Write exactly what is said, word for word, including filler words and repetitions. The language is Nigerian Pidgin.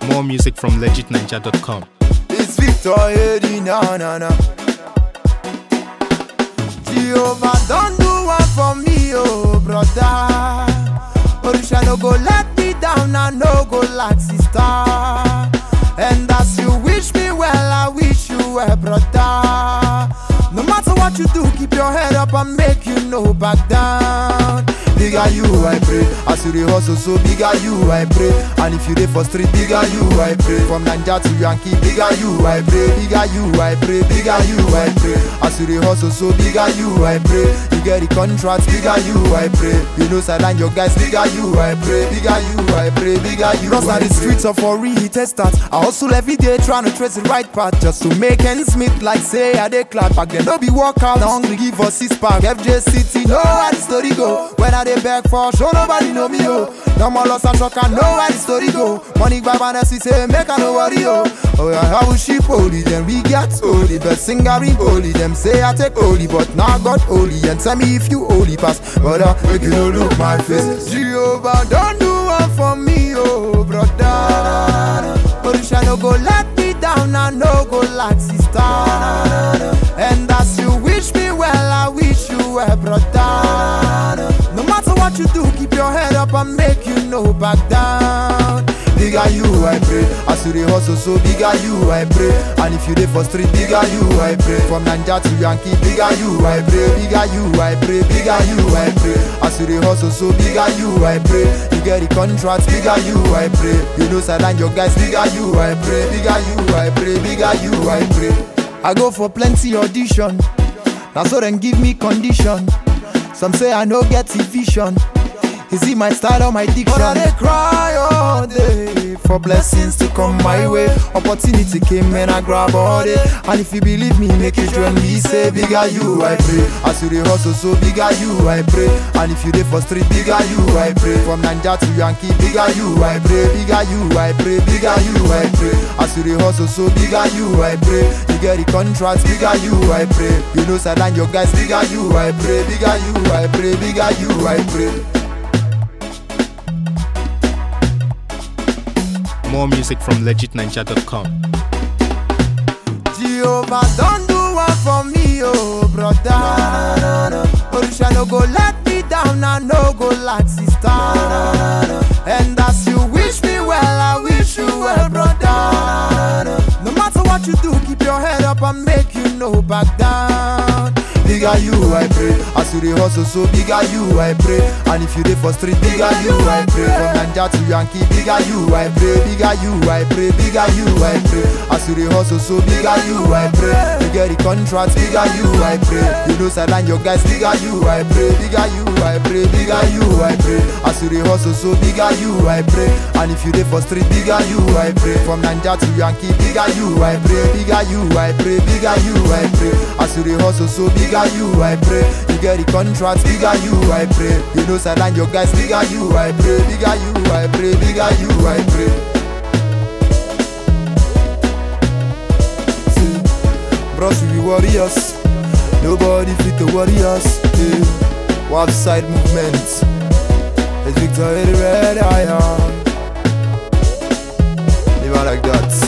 More music from legit ninja dot com. It's Victor Eddie, na na na. Jehovah don't do one for me, oh brother. Orusha no go let me down, I no go like sister. And as you wish me well, I wish you well, brother. No matter what you do, keep your head up and make you no back down. Bigger you, I pray. As you dey hustle, so bigger you, I pray. And if you dey for street, bigger you, I pray. From Ninja to Yankee, bigger you, I pray. Bigger you, I pray. Bigger you, I pray. As you dey hustle, so bigger you, I pray. You get the contract, bigger you, I pray. You know, sideline your guys, bigger you, I pray. Bigger you, I pray. Bigger you. Cross out the streets of for real, he test that. I hustle every day trying to trace the right path, just to make ends meet. Like say I dey clap back then, no be workout. Now hungry give us six pack. F J City, know how the story go. When I dey beg for show, nobody know me, oh. No more loss and shock, I know how the story go. Money grab and S C say, make I no worry, oh. Oh yeah, how she holy, then we get holy. But singer in holy, them say I take holy, but now God holy. And tell me if you holy pass, brother, make you no look my face. Jehovah don't do one for me, oh brother. Orusha no go let me down, I no go like sister. And as you wish me well, I wish you well, brother. No matter what you do, keep your head up and make you no back down. Bigger you, I pray. As you dey hustle, so bigger you, I pray. And if you dey for street, bigger you, I pray. From Ninja to Yankee, bigger you, I pray. Bigger you, I pray. Bigger you, I pray. As you dey hustle, so bigger you, I pray. You get the contract, bigger you, I pray. You know, sideline your guys, bigger you, I pray. Bigger you, I pray. Bigger you, I pray. I go for plenty audition. That's so then give me condition. Some say I no get the vision. Is it my style or my diction? But I dey cry all day for blessings to come my way. Opportunity came and I grab all day. And if you believe me, make you join me. Say bigger you, I pray. As you dey hustle, so bigger you, I pray. And if you dey for street, bigger you, I pray. From Ninja to Yankee, bigger you, I pray. Bigger you, I pray. Bigger you, I pray. As you dey hustle, so bigger you, I pray. You get the contract, bigger you, I pray. You know, sideline your guys, bigger you, I pray. Bigger you, I pray. Bigger you, I pray. More music from legit ninja dot com. Jehovah don't do one for me, oh brother. Orusha no go let me down, I no go like sister. And as you wish me well, I wish you well, brother. No matter what you do, keep your head up and make you no back down. Bigger you, I pray. As you dey hustle, so bigger you, I pray. And if you dey for street, bigger you, I pray. From Ninja to Yankee, bigger you, I pray. Bigger you, I pray. Bigger you, I pray. As you dey hustle, so bigger you, I pray. You get the contract, bigger you, I pray. You know, sideline your guys, bigger you, I pray. Bigger you, I pray. Bigger you, I pray. As you dey hustle, so bigger you, I pray. And if you dey for street, bigger you, I pray. From Ninja to Yankee, bigger you, I pray. Bigger you, I pray. Bigger you, I pray. As you dey hustle, so bigger you, I pray. You get the contract, bigger you, I pray. You know, sideline your guys, bigger you, I pray. Bigger you, I pray. Bigger you, I pray. See, bros, we be warriors. Nobody fit the warriors. Yeah. Wild side movement. It's Victor Eddie, red iron. Live out like that.